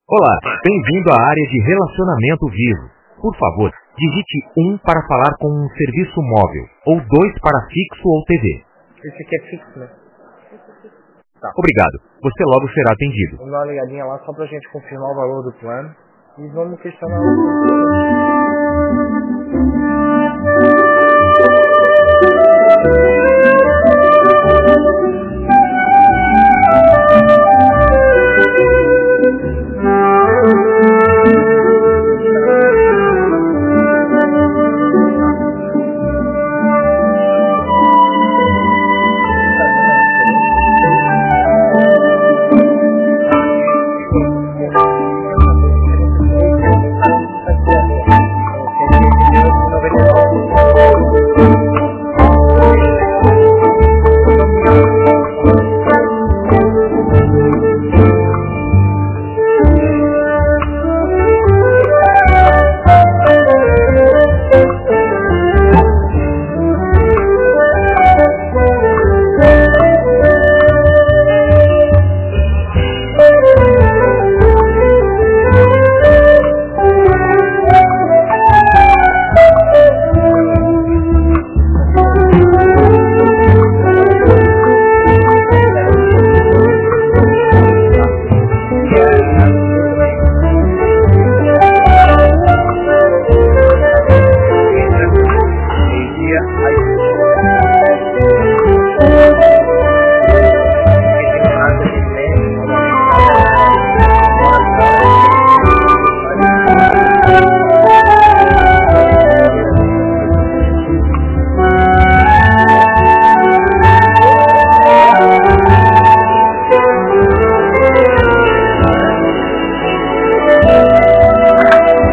Olá, bem-vindo à área de relacionamento vivo. Por favor, digite 1 para falar com um serviço móvel, ou 2 para fixo ou TV. Esse aqui é fixo, né? Tá. Obrigado, você logo será atendido. Vamos dar uma ligadinha lá só pra gente confirmar o valor do plano. E vamos questionar o...